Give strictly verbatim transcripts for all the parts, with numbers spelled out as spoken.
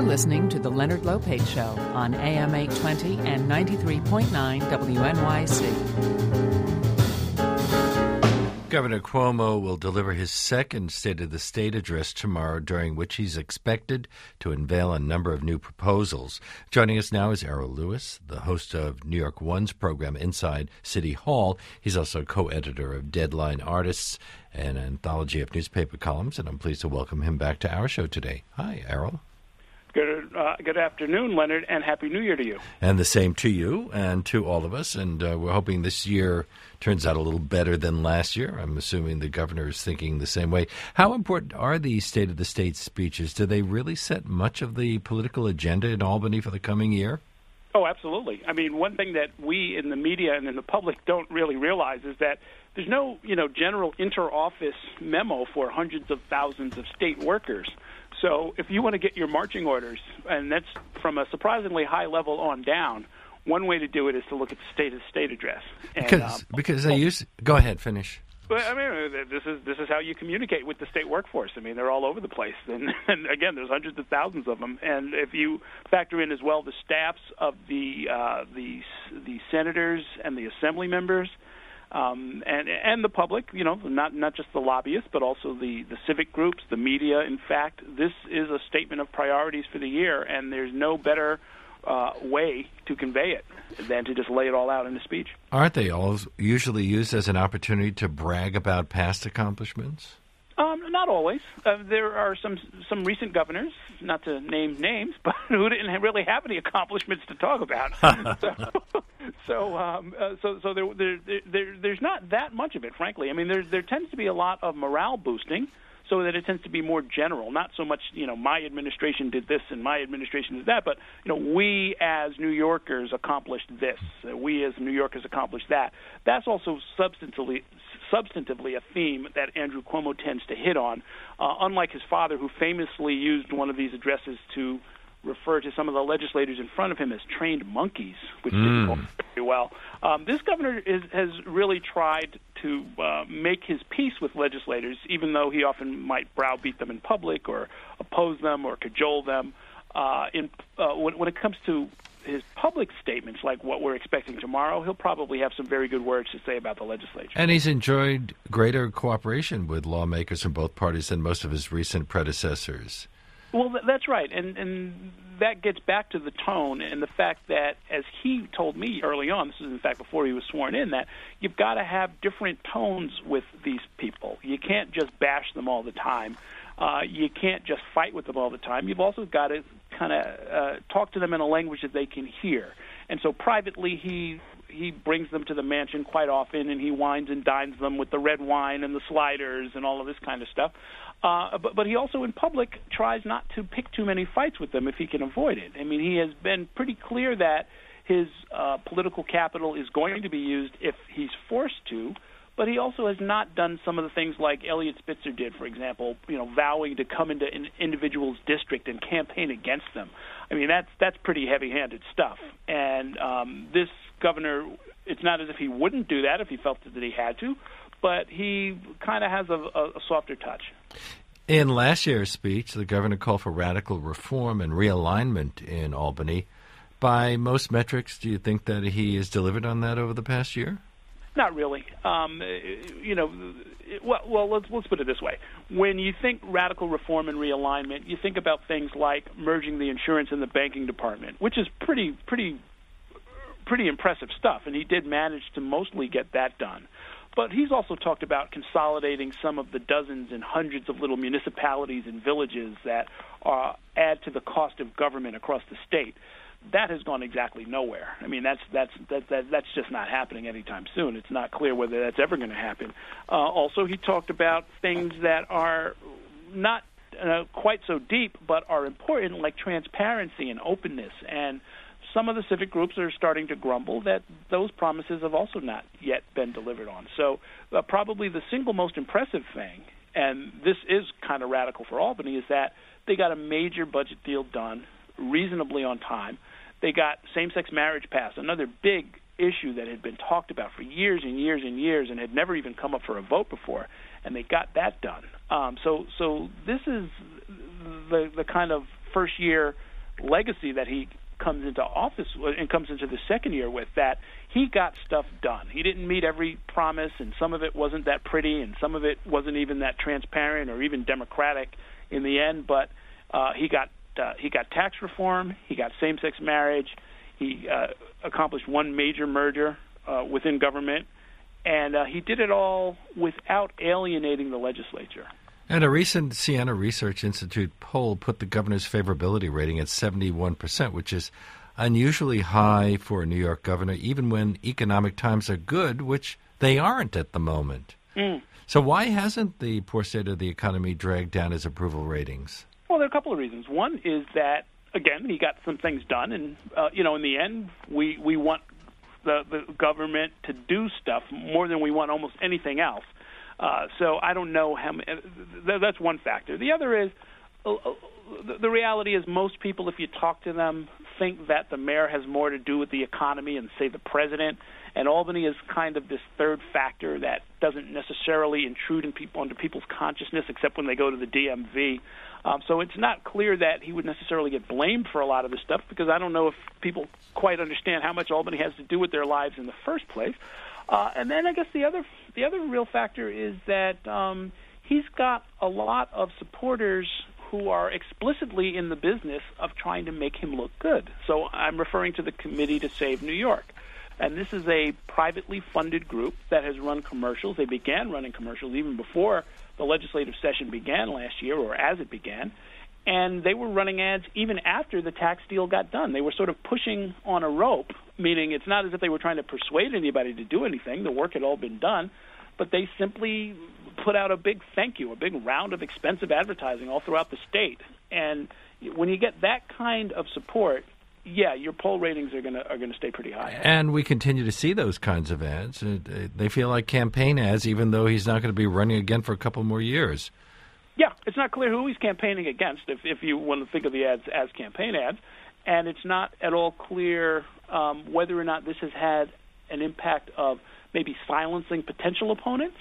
listening to The Leonard Lopate Show on A M eight twenty and ninety-three point nine W N Y C. Governor Cuomo will deliver his second State of the State address tomorrow, during which he's expected to unveil a number of new proposals. Joining us now is Errol Louis, the host of New York One's program Inside City Hall. He's also co-editor of Deadline Artists, an anthology of newspaper columns, and I'm pleased to welcome him back to our show today. Hi, Errol. Good, uh, good afternoon, Leonard, and Happy New Year to you. And the same to you and to all of us. And uh, we're hoping this year turns out a little better than last year. I'm assuming the governor is thinking the same way. How important are these State of the State speeches? Do they really set much of the political agenda in Albany for the coming year? Oh, absolutely. I mean, one thing that we in the media and in the public don't really realize is that there's no, you know, general inter-office memo for hundreds of thousands of state workers. So if you want to get your marching orders, and that's from a surprisingly high level on down, one way to do it is to look at the State of the State address. And, because um, because they use go ahead, finish. But I mean, this is this is how you communicate with the state workforce. I mean, they're all over the place, and, and again, there's hundreds of thousands of them. And if you factor in as well the staffs of the uh, the the senators and the assembly members, um, and and the public, you know, not not just the lobbyists, but also the the civic groups, the media. In fact, this is a statement of priorities for the year, and there's no better Uh, way to convey it than to just lay it all out in a speech. Aren't they all usually used as an opportunity to brag about past accomplishments? Um, not always. Uh, there are some some recent governors, not to name names, but who didn't really have any accomplishments to talk about. so, so, um, uh, so, so there, there, there, there's not that much of it, frankly. I mean, there, there tends to be a lot of morale boosting, so that it tends to be more general, not so much, you know, my administration did this and my administration did that, but, you know, we as New Yorkers accomplished this, uh, we as New Yorkers accomplished that. That's also substantively substantively a theme that Andrew Cuomo tends to hit on, uh, unlike his father, who famously used one of these addresses to refer to some of the legislators in front of him as trained monkeys, which mm. didn't go very well. Um, this governor is, has really tried to uh, make his peace with legislators, even though he often might browbeat them in public or oppose them or cajole them. Uh, in, uh, when, when it comes to his public statements, like what we're expecting tomorrow, he'll probably have some very good words to say about the legislature. And he's enjoyed greater cooperation with lawmakers from both parties than most of his recent predecessors. Well, that's right, and and that gets back to the tone and the fact that, as he told me early on, this is in fact before he was sworn in, that you've got to have different tones with these people. You can't just bash them all the time. Uh, you can't just fight with them all the time. You've also got to kind of uh, talk to them in a language that they can hear. And so privately, he he brings them to the mansion quite often, and he wines and dines them with the red wine and the sliders and all of this kind of stuff. Uh, but, but he also, in public, tries not to pick too many fights with them if he can avoid it. I mean, he has been pretty clear that his uh, political capital is going to be used if he's forced to, but he also has not done some of the things like Eliot Spitzer did, for example, you know, vowing to come into an individual's district and campaign against them. I mean, that's that's pretty heavy-handed stuff. And um, this governor, it's not as if he wouldn't do that if he felt that he had to, but he kind of has a, a, a softer touch. In last year's speech, the governor called for radical reform and realignment in Albany. By most metrics, do you think that he has delivered on that over the past year? Not really. Um, you know, well, well let's, let's put it this way. When you think radical reform and realignment, you think about things like merging the insurance and the banking department, which is pretty, pretty, pretty impressive stuff, and he did manage to mostly get that done. But he's also talked about consolidating some of the dozens and hundreds of little municipalities and villages that uh, add to the cost of government across the state. That has gone exactly nowhere. I mean, that's that's that, that that's just not happening anytime soon. It's not clear whether that's ever going to happen. Uh, also, he talked about things that are not uh, quite so deep, but are important, like transparency and openness. And some of the civic groups are starting to grumble that those promises have also not yet been delivered on. So uh, probably the single most impressive thing, and this is kind of radical for Albany, is that they got a major budget deal done reasonably on time. They got same-sex marriage passed, another big issue that had been talked about for years and years and years and had never even come up for a vote before, and they got that done. Um, so so this is the the kind of first-year legacy that he comes into office and comes into the second year with, that he got stuff done. He didn't meet every promise, and some of it wasn't that pretty, and some of it wasn't even that transparent or even democratic in the end, but uh, he got uh, he got tax reform, he got same-sex marriage, he uh, accomplished one major merger uh, within government, and uh, he did it all without alienating the legislature. And a recent Siena Research Institute poll put the governor's favorability rating at seventy-one percent, which is unusually high for a New York governor, even when economic times are good, which they aren't at the moment. Mm. So why hasn't the poor state of the economy dragged down his approval ratings? Well, there are a couple of reasons. One is that, again, he got some things done, and, uh, you know, in the end, we, we want the, the government to do stuff more than we want almost anything else. Uh, so I don't know how many, that's one factor. The other is uh, the, the reality is most people, if you talk to them, think that the mayor has more to do with the economy and, say, the president. And Albany is kind of this third factor that doesn't necessarily intrude in people, into people's consciousness except when they go to the D M V. Um, so it's not clear that he would necessarily get blamed for a lot of this stuff, because I don't know if people quite understand how much Albany has to do with their lives in the first place. Uh, and then I guess the other the other real factor is that um, he's got a lot of supporters who are explicitly in the business of trying to make him look good. So I'm referring to the Committee to Save New York. And this is a privately funded group that has run commercials. They began running commercials even before the legislative session began last year, or as it began. And they were running ads even after the tax deal got done. They were sort of pushing on a rope, meaning it's not as if they were trying to persuade anybody to do anything. The work had all been done. But they simply put out a big thank you, a big round of expensive advertising all throughout the state. And when you get that kind of support, yeah, your poll ratings are going to are going to stay pretty high. And we continue to see those kinds of ads. They feel like campaign ads, even though he's not going to be running again for a couple more years. Yeah, it's not clear who he's campaigning against, if, if you want to think of the ads as campaign ads. And it's not at all clear um, whether or not this has had an impact of maybe silencing potential opponents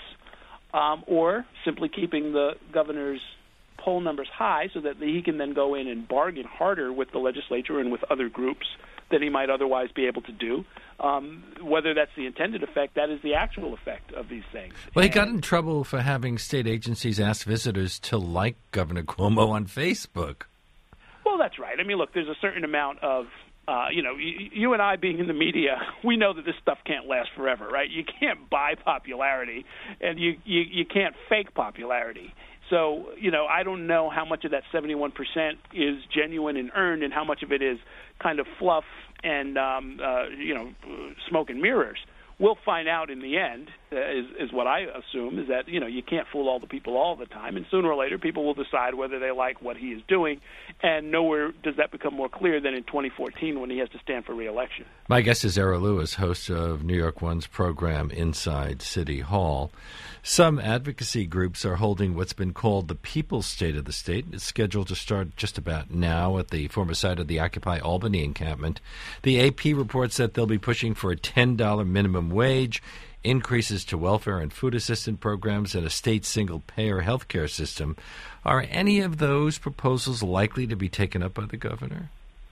um, or simply keeping the governor's poll numbers high so that he can then go in and bargain harder with the legislature and with other groups than he might otherwise be able to do. Um, whether that's the intended effect, that is the actual effect of these things. Well, he and, got in trouble for having state agencies ask visitors to like Governor Cuomo on Facebook. Well, that's right. I mean, look, there's a certain amount of, uh, you know, you, you and I being in the media, we know that this stuff can't last forever, right? You can't buy popularity, and you, you, you can't fake popularity. So, you know, I don't know how much of that seventy-one percent is genuine and earned and how much of it is kind of fluff and, um, uh, you know, smoke and mirrors. We'll find out in the end, uh, is, is what I assume, is that, you know, you can't fool all the people all the time. And sooner or later, people will decide whether they like what he is doing. And nowhere does that become more clear than in twenty fourteen when he has to stand for re-election. My guest is Errol Louis, host of New York One's program Inside City Hall. Some advocacy groups are holding what's been called the People's State of the State. It's scheduled to start just about now at the former site of the Occupy Albany encampment. The A P reports that they'll be pushing for a ten dollars minimum wage, increases to welfare and food assistance programs, and a state single-payer health care system. Are any of those proposals likely to be taken up by the governor?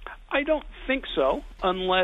I don't think so, unless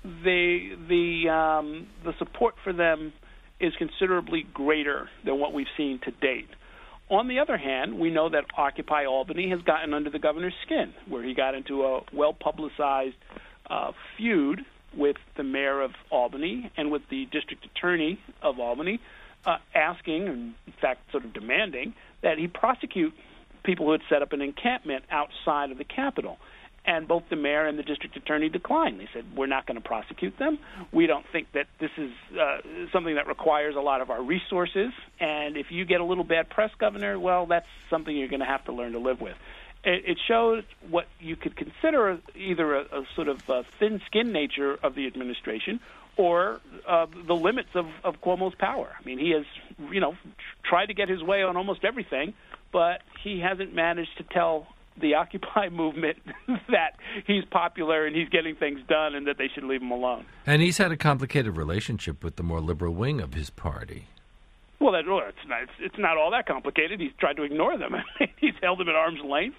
they, the um, the support for them is considerably greater than what we've seen to date. On the other hand, we know that Occupy Albany has gotten under the governor's skin, where he got into a well-publicized uh, feud with the mayor of Albany and with the district attorney of Albany, uh, asking, and in fact sort of demanding, that he prosecute people who had set up an encampment outside of the Capitol. And both the mayor and the district attorney declined. They said, we're not going to prosecute them. We don't think that this is uh, something that requires a lot of our resources. And if you get a little bad press, Governor, well, that's something you're going to have to learn to live with. It, it shows what you could consider either a, a sort of a thin-skinned nature of the administration or uh, the limits of, of Cuomo's power. I mean, he has, you know, tried to get his way on almost everything, but he hasn't managed to tell the Occupy movement that he's popular and he's getting things done and that they should leave him alone. And he's had a complicated relationship with the more liberal wing of his party. Well, that, well it's, not, it's, it's not all that complicated. He's tried to ignore them. He's held them at arm's length.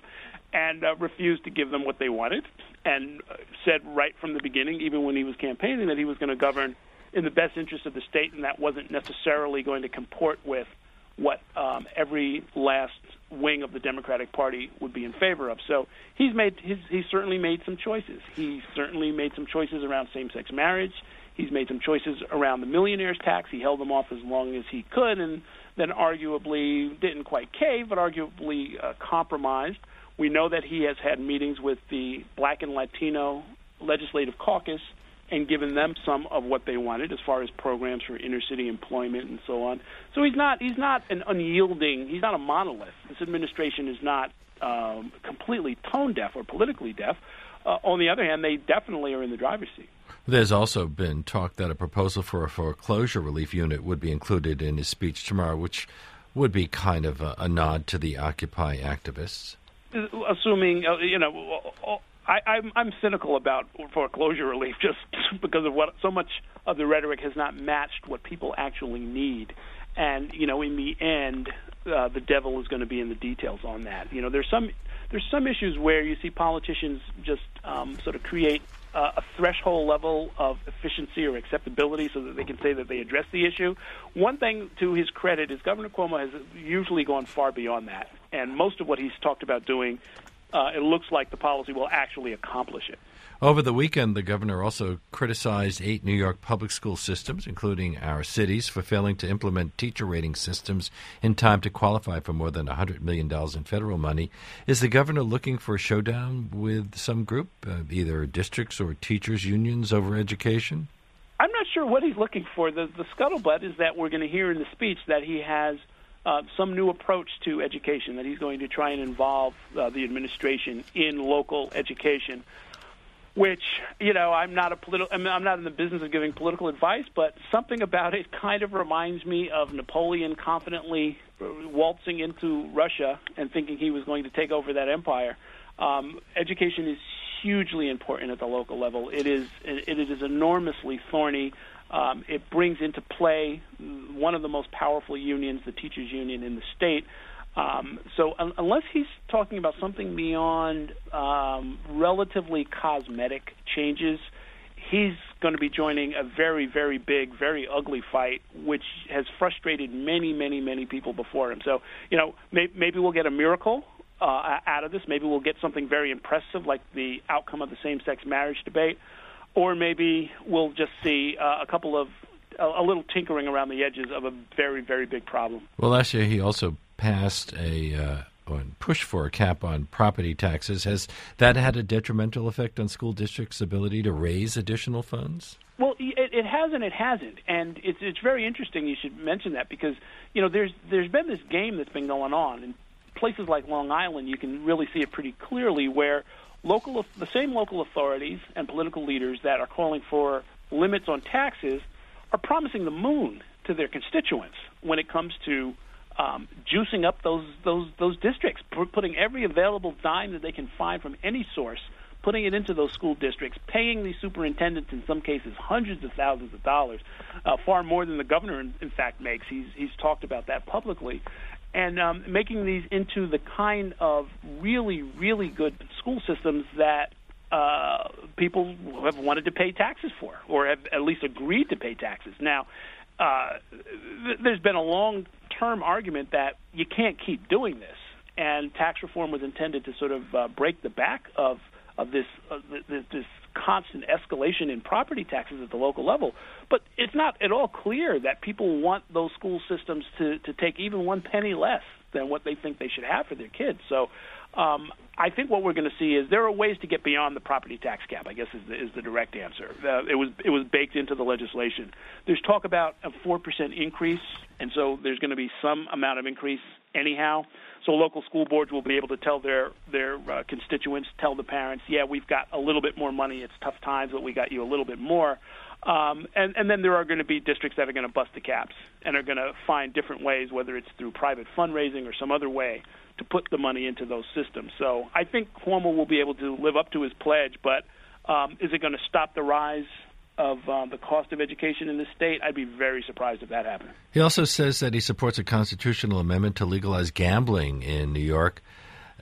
and uh, refused to give them what they wanted, and uh, said right from the beginning, even when he was campaigning, that he was going to govern in the best interest of the state, and that wasn't necessarily going to comport with what um, every last wing of the Democratic Party would be in favor of. So he's made his, he's certainly made some choices. He certainly made some choices around same-sex marriage. He's made some choices around the millionaire's tax. He held them off as long as he could, and then arguably didn't quite cave, but arguably uh, compromised. We know that he has had meetings with the Black and Latino Legislative Caucus and given them some of what they wanted as far as programs for inner-city employment and so on. So he's not he's not an unyielding, he's not a monolith. This administration is not um, completely tone-deaf or politically deaf. Uh, on the other hand, they definitely are in the driver's seat. There's also been talk that a proposal for a foreclosure relief unit would be included in his speech tomorrow, which would be kind of a, a nod to the Occupy activists. Assuming, uh, you know, I, I'm, I'm cynical about foreclosure relief just because of what so much of the rhetoric has not matched what people actually need. And, you know, in the end, uh, the devil is going to be in the details on that. You know, there's some there's some issues where you see politicians just um, sort of create uh, a threshold level of efficiency or acceptability so that they can say that they address the issue. One thing to his credit is Governor Cuomo has usually gone far beyond that. And most of what he's talked about doing, uh, it looks like the policy will actually accomplish it. Over the weekend, the governor also criticized eight New York public school systems, including our cities, for failing to implement teacher rating systems in time to qualify for more than one hundred million dollars in federal money. Is the governor looking for a showdown with some group, uh, either districts or teachers' unions, over education? I'm not sure what he's looking for. The, the scuttlebutt is that we're going to hear in the speech that he has Uh, some new approach to education, that he's going to try and involve uh, the administration in local education, which, you know, I'm not a political, I mean, I'm not in the business of giving political advice, but something about it kind of reminds me of Napoleon confidently waltzing into Russia and thinking he was going to take over that empire. Um, education is hugely important at the local level. It is, it, it is enormously thorny. Um, it brings into play one of the most powerful unions, the teachers' union in the state. Um, so un- unless he's talking about something beyond um, relatively cosmetic changes, he's going to be joining a very, very big, very ugly fight, which has frustrated many, many, many people before him. So, you know, may- maybe we'll get a miracle uh, out of this. Maybe we'll get something very impressive like the outcome of the same-sex marriage debate. Or maybe we'll just see uh, a couple of a, a little tinkering around the edges of a very, very big problem. Well, last year he also passed a uh, or pushed for a cap on property taxes. Has that had a detrimental effect on school districts' ability to raise additional funds? Well, it, it has and it hasn't, and it's it's very interesting. You should mention that because you know there's there's been this game that's been going on in places like Long Island. You can really see it pretty clearly where Local, the same local authorities and political leaders that are calling for limits on taxes are promising the moon to their constituents when it comes to um, juicing up those those those districts, putting every available dime that they can find from any source, putting it into those school districts, paying the superintendents in some cases hundreds of thousands of dollars, uh, far more than the governor in, in fact makes. He's he's talked about that publicly. And um, making these into the kind of really, really good school systems that uh, people have wanted to pay taxes for, or have at least agreed to pay taxes. Now, uh, th- there's been a long-term argument that you can't keep doing this, and tax reform was intended to sort of uh, break the back of of this, uh, this this constant escalation in property taxes at the local level. But it's not at all clear that people want those school systems to, to take even one penny less than what they think they should have for their kids. So um, I think what we're going to see is there are ways to get beyond the property tax cap, I guess is the, is the direct answer. Uh, it was it was baked into the legislation. There's talk about a four percent increase, and so there's going to be some amount of increase anyhow. So local school boards will be able to tell their their uh, constituents, tell the parents, yeah, we've got a little bit more money. It's tough times, but we got you a little bit more. Um, and, and then there are going to be districts that are going to bust the caps and are going to find different ways, whether it's through private fundraising or some other way, to put the money into those systems. So I think Cuomo will be able to live up to his pledge, but um, is it going to stop the rise of uh, the cost of education in the state? I'd be very surprised if that happened. He also says that he supports a constitutional amendment to legalize gambling in New York.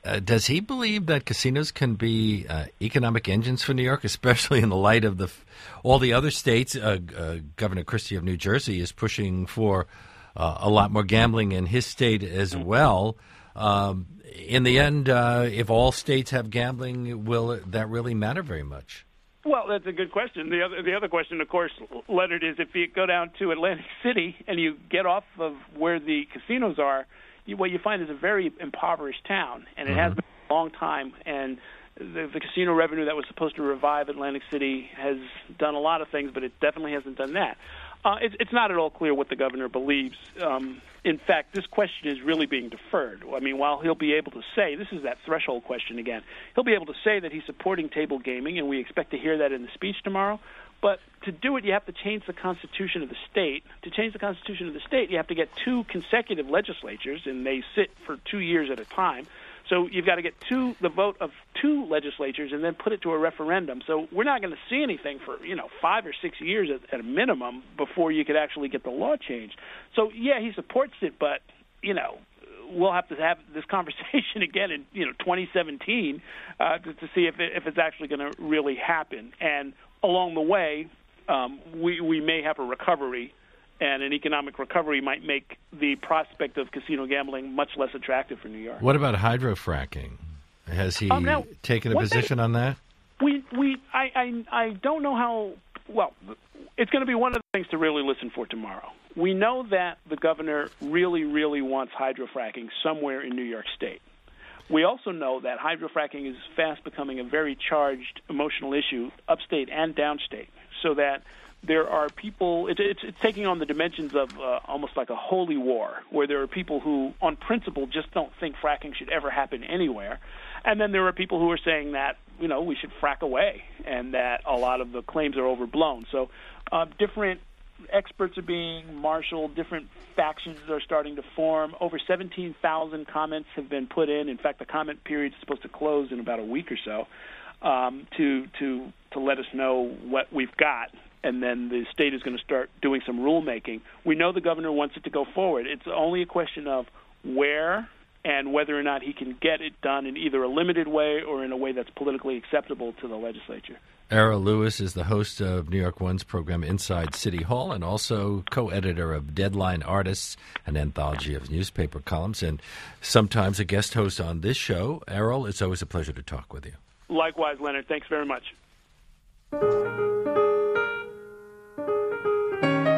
Uh, does he believe that casinos can be uh, economic engines for New York, especially in the light of the f- all the other states? Uh, uh, Governor Christie of New Jersey is pushing for uh, a lot more gambling in his state as well. Um, in the end, uh, if all states have gambling, will that really matter very much? Well, that's a good question. The other, the other question, of course, Leonard, is if you go down to Atlantic City and you get off of where the casinos are, you, what you find is a very impoverished town, and it mm-hmm. has been a long time. And the, the casino revenue that was supposed to revive Atlantic City has done a lot of things, but it definitely hasn't done that. Uh, it, it's not at all clear what the governor believes. Um, in fact, this question is really being deferred. I mean, while he'll be able to say, this is that threshold question again, he'll be able to say that he's supporting table gaming, and we expect to hear that in the speech tomorrow. But to do it, you have to change the Constitution of the state. To change the Constitution of the state, you have to get two consecutive legislatures, and they sit for two years at a time. So you've got to get two, the vote of two legislatures and then put it to a referendum. So we're not going to see anything for, you know, five or six years at, at a minimum before you could actually get the law changed. So, yeah, he supports it, but, you know, we'll have to have this conversation again in, you know, twenty seventeen uh, to, to see if, it, if it's actually going to really happen. And along the way, um, we, we may have a recovery, and an economic recovery might make the prospect of casino gambling much less attractive for New York. What about hydrofracking? Has he um, now, taken a position they, on that? We, we, I, I, I don't know how. Well, it's going to be one of the things to really listen for tomorrow. We know that the governor really, really wants hydrofracking somewhere in New York State. We also know that hydrofracking is fast becoming a very charged emotional issue, upstate and downstate, so that there are people, it, it's, it's taking on the dimensions of uh, almost like a holy war, where there are people who, on principle, just don't think fracking should ever happen anywhere. And then there are people who are saying that, you know, we should frack away, and that a lot of the claims are overblown. So uh, different experts are being marshaled, different factions are starting to form. Over seventeen thousand comments have been put in. In fact, the comment period is supposed to close in about a week or so um, to, to, to let us know what we've got. And then the state is going to start doing some rulemaking. We know the governor wants it to go forward. It's only a question of where and whether or not he can get it done in either a limited way or in a way that's politically acceptable to the legislature. Errol Louis is the host of New York One's program Inside City Hall and also co-editor of Deadline Artists, an anthology of newspaper columns, and sometimes a guest host on this show. Errol, it's always a pleasure to talk with you. Likewise, Leonard. Thanks very much.